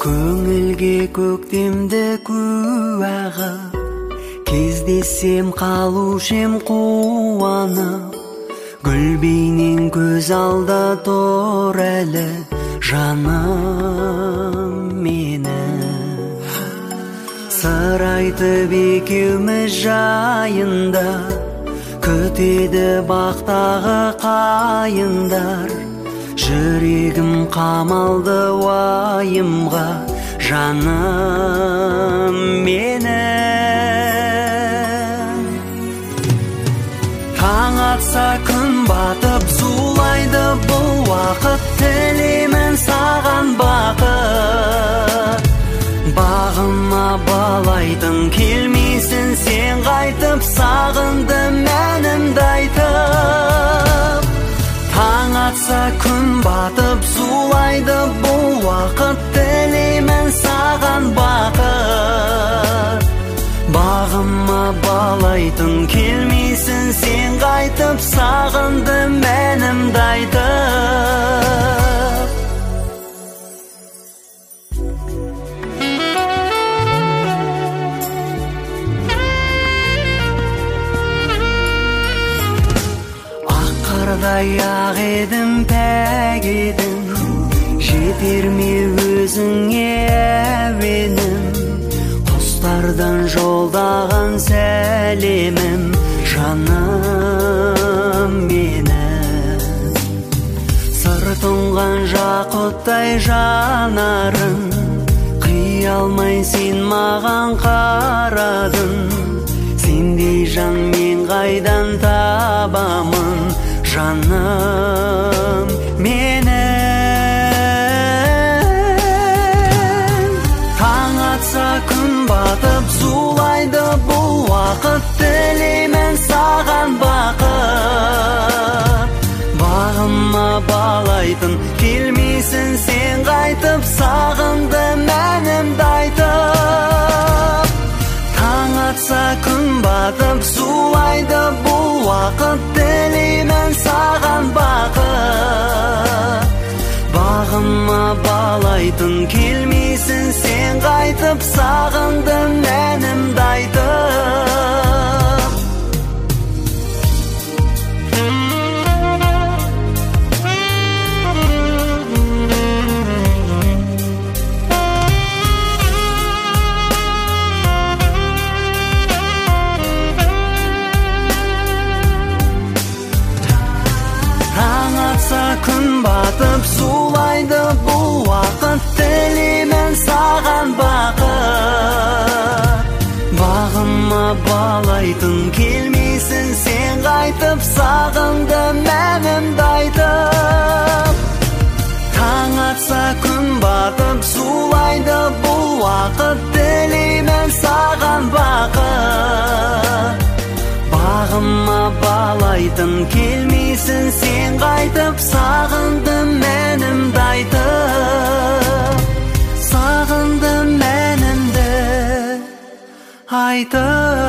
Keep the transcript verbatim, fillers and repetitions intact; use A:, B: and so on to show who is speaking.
A: Көңілге көктемді куәға, кездесем қалушем қуанып. Гүл бейнең көз алда тұр әлі, жаным мені. Сыр айтып екеуміз жайында, күтеді бақтағы қайындар. Жүрегім қамалды уайымға, жаным мені. Таң атса күн батып, зулайды бұл уақыт, тілеймін саған бақыт. Бағыма балайтын келмейсің сен қайтып, сағындым мәнімді айтып. Таң атса күн батып, зулайды бұл уақыт, тілеймін саған бақыт. Бағыма балайтын келмейсің сен қайтып, сағындым мәнімді айтып. Аққардай ақ едім, пәк едім, жетер ме өзіңе әуенім. Құстардан жолдаған сәлемім, жаным мені. Сыр тұнған жақұттай жанарын, қия алмай сен маған қарадың. Сендей жан мен қайдан табамын, жаным мені. Таң атса күн батып, зулайды бұл уақыт, тілеймін саған бақыт. Бағыма балайтын келмейсің сен қайтып, сағындым мәнімді айтып. Таң атса күн батып, зулайды бұл уақыт, тілеймін саған бақыт. Бағыма балайтын келмейсің сен қайтып, сағындым мәнімді айтып. Күн батып, зулайды бұл уақыт, тілеймін саған бақыт. Бағыма балайтын келмейсің сен қайтып, сағындым мәнімді айтып. Таң атса күн батып, зулайды бұл уақыт, тілеймін саған бақыт. Бағыма балайтын келмейсің сен қайтып, сағындым мәнімді айтып. Сағындым мәнімді айтып.